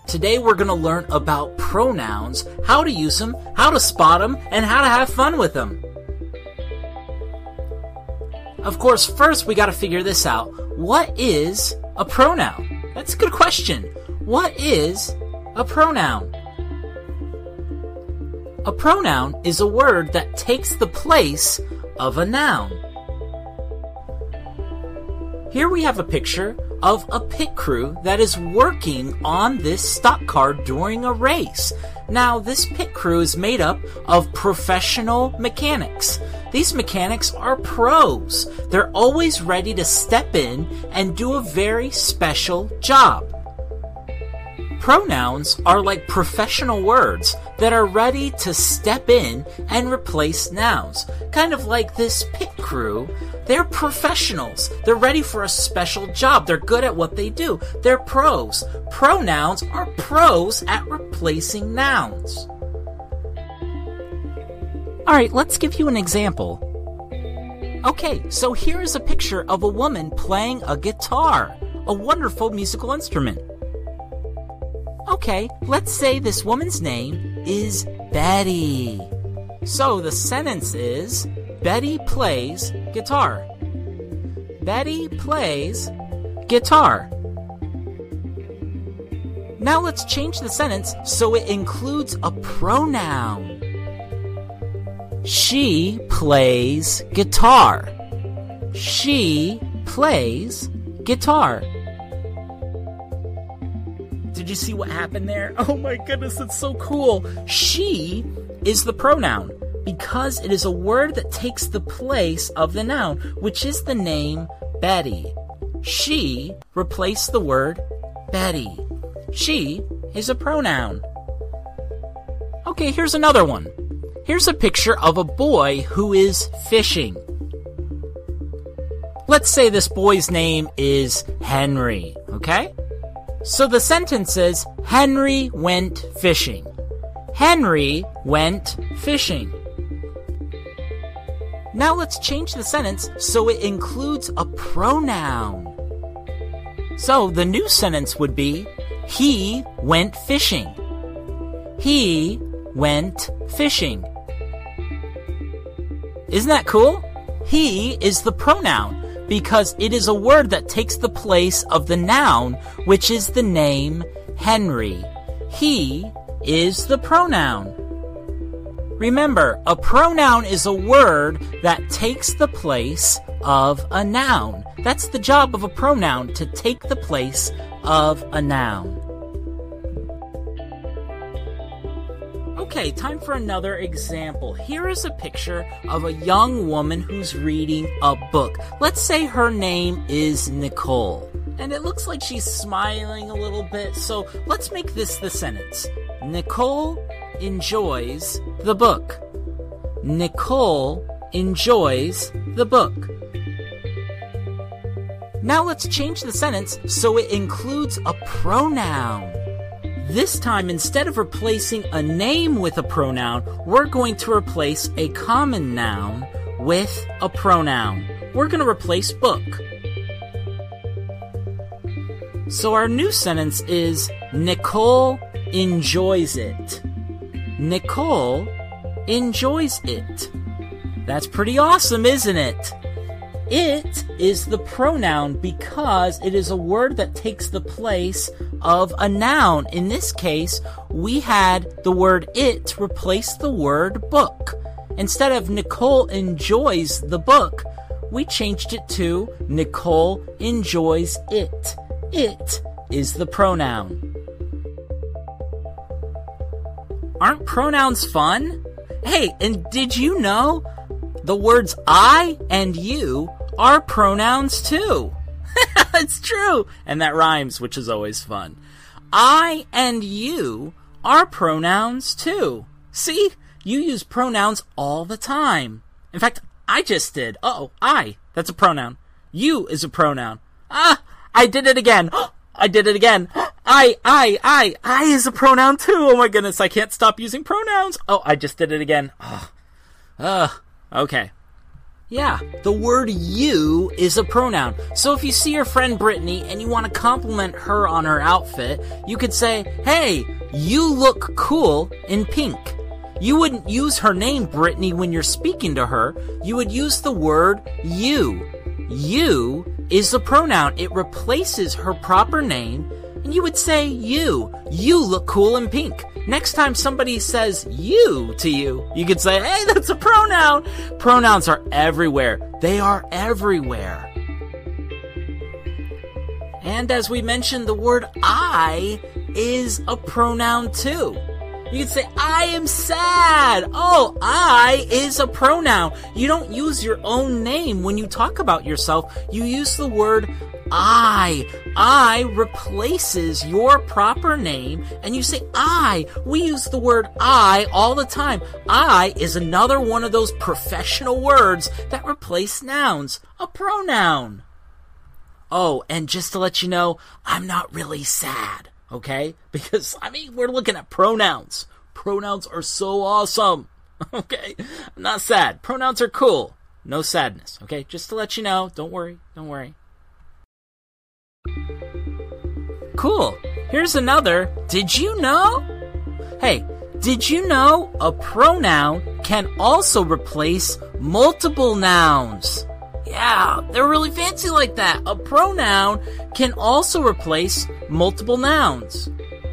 Today we're going to learn about pronouns, how to use them, how to spot them, and how to have fun with them. Of course, first we got to figure this out. What is a pronoun? That's a good question. What is a pronoun? A pronoun is a word that takes the place of a noun. Here we have a picture of a pit crew that is working on this stock car during a race. Now, this pit crew is made up of professional mechanics. These mechanics are pros. They're always ready to step in and do a very special job. Pronouns are like professional words that are ready to step in and replace nouns. Kind of like this pit crew. They're professionals. They're ready for a special job. They're good at what they do. They're pros. Pronouns are pros at replacing nouns. Alright, let's give you an example. Okay, so here is a picture of a woman playing a guitar, a wonderful musical instrument. Okay, let's say this woman's name is Betty. So the sentence is, Betty plays guitar. Betty plays guitar. Now let's change the sentence so it includes a pronoun. She plays guitar. She plays guitar. Did you see what happened there? Oh my goodness, it's so cool. She is the pronoun because it is a word that takes the place of the noun, which is the name Betty. She replaced the word Betty. She is a pronoun. Okay, here's another one. Here's a picture of a boy who is fishing. Let's say this boy's name is Henry, okay? So the sentence is, Henry went fishing. Henry went fishing. Now let's change the sentence so it includes a pronoun. So the new sentence would be, he went fishing. He went fishing. Isn't that cool? He is the pronoun because it is a word that takes the place of the noun, which is the name Henry. He is the pronoun. Remember, a pronoun is a word that takes the place of a noun. That's the job of a pronoun, to take the place of a noun. Okay, time for another example. Here is a picture of a young woman who's reading a book. Let's say her name is Nicole. And it looks like she's smiling a little bit, so let's make this the sentence. Nicole enjoys the book. Nicole enjoys the book. Now let's change the sentence so it includes a pronoun. This time, instead of replacing a name with a pronoun, we're going to replace a common noun with a pronoun. We're going to replace book. So our new sentence is, Nicole enjoys it. Nicole enjoys it. That's pretty awesome, isn't it? It is the pronoun because it is a word that takes the place of a noun. In this case, we had the word it replace the word book. Instead of Nicole enjoys the book, we changed it to Nicole enjoys it. It is the pronoun. Aren't pronouns fun? Hey, and did you know the words I and you are pronouns too? It's true. And that rhymes, which is always fun. I and you are pronouns too. See? You use pronouns all the time. In fact, I just did. Uh-oh, I. That's a pronoun. You is a pronoun. Ah, I did it again. I did it again. I is a pronoun too. Oh my goodness, I can't stop using pronouns. Oh, I just did it again. Okay. Yeah, the word you is a pronoun. So if you see your friend Brittany and you want to compliment her on her outfit, you could say, "Hey, you look cool in pink." You wouldn't use her name Brittany when you're speaking to her. You would use the word you. You is a pronoun. It replaces her proper name, and you would say you. You look cool in pink. Next time somebody says you to you, you could say, "Hey, that's a pronoun." Pronouns are everywhere. They are everywhere. And as we mentioned, the word I is a pronoun too. You could say, "I am sad." Oh, I is a pronoun. You don't use your own name when you talk about yourself. You use the word I. I replaces your proper name, and you say I. We use the word I all the time. I is another one of those professional words that replace nouns. A pronoun. Oh, and just to let you know, I'm not really sad, okay? Because, we're looking at pronouns. Pronouns are so awesome, okay? I'm not sad. Pronouns are cool. No sadness, okay? Just to let you know. Don't worry. Don't worry. Cool. Here's another. Did you know? Hey, did you know a pronoun can also replace multiple nouns? Yeah, they're really fancy like that. A pronoun can also replace multiple nouns.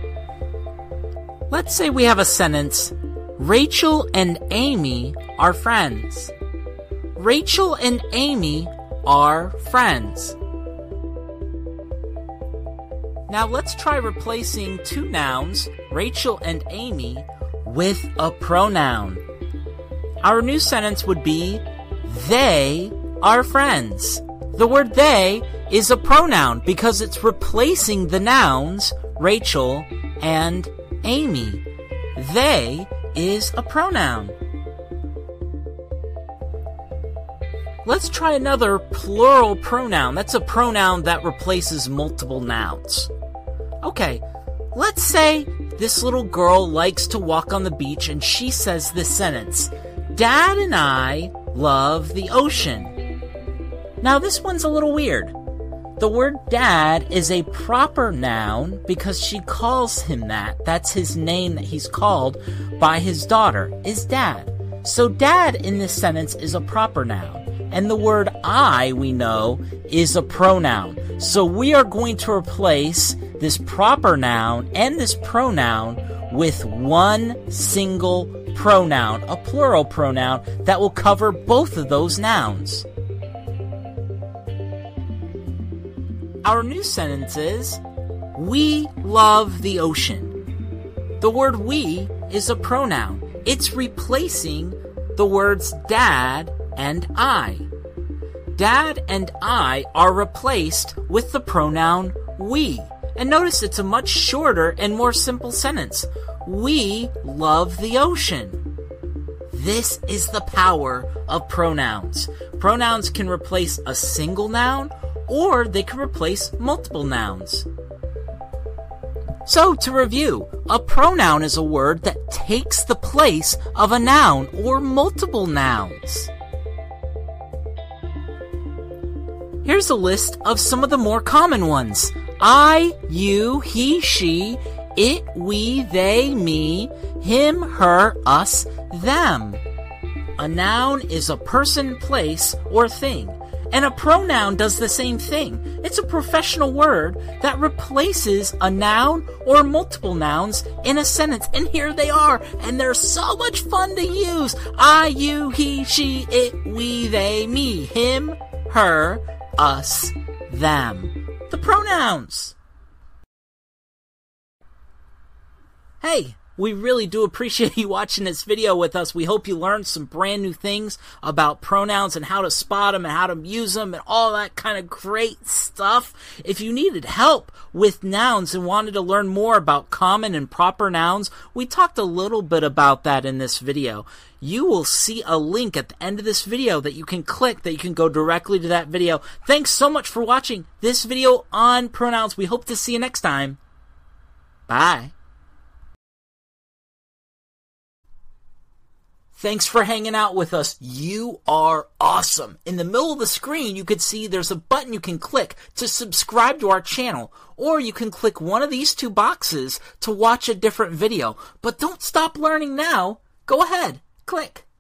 Let's say we have a sentence, Rachel and Amy are friends. Rachel and Amy are friends. Now let's try replacing two nouns, Rachel and Amy, with a pronoun. Our new sentence would be, they are friends. The word they is a pronoun because it's replacing the nouns, Rachel and Amy. They is a pronoun. Let's try another plural pronoun. That's a pronoun that replaces multiple nouns. Okay, let's say this little girl likes to walk on the beach and she says this sentence, Dad and I love the ocean. Now this one's a little weird. The word dad is a proper noun because she calls him that. That's his name that he's called by his daughter, is dad. So dad in this sentence is a proper noun. And the word I, we know, is a pronoun. So we are going to replace this proper noun and this pronoun with one single pronoun, a plural pronoun that will cover both of those nouns. Our new sentence is, we love the ocean. The word we is a pronoun. It's replacing the words dad and I. Dad and I are replaced with the pronoun we. And notice it's a much shorter and more simple sentence. We love the ocean. This is the power of pronouns. Pronouns can replace a single noun or they can replace multiple nouns. So, to review, a pronoun is a word that takes the place of a noun or multiple nouns. Here's a list of some of the more common ones. I, you, he, she, it, we, they, me, him, her, us, them. A noun is a person, place, or thing. And a pronoun does the same thing. It's a professional word that replaces a noun or multiple nouns in a sentence. And here they are. And they're so much fun to use. I, you, he, she, it, we, they, me, him, her, us, them. The pronouns. Hey, we really do appreciate you watching this video with us. We hope you learned some brand new things about pronouns and how to spot them and how to use them and all that kind of great stuff. If you needed help with nouns and wanted to learn more about common and proper nouns, we talked a little bit about that in this video. You will see a link at the end of this video that you can click, that you can go directly to that video. Thanks so much for watching this video on pronouns. We hope to see you next time. Bye. Thanks for hanging out with us. You are awesome. In the middle of the screen, you can see there's a button you can click to subscribe to our channel, or you can click one of these two boxes to watch a different video. But don't stop learning now. Go ahead, click.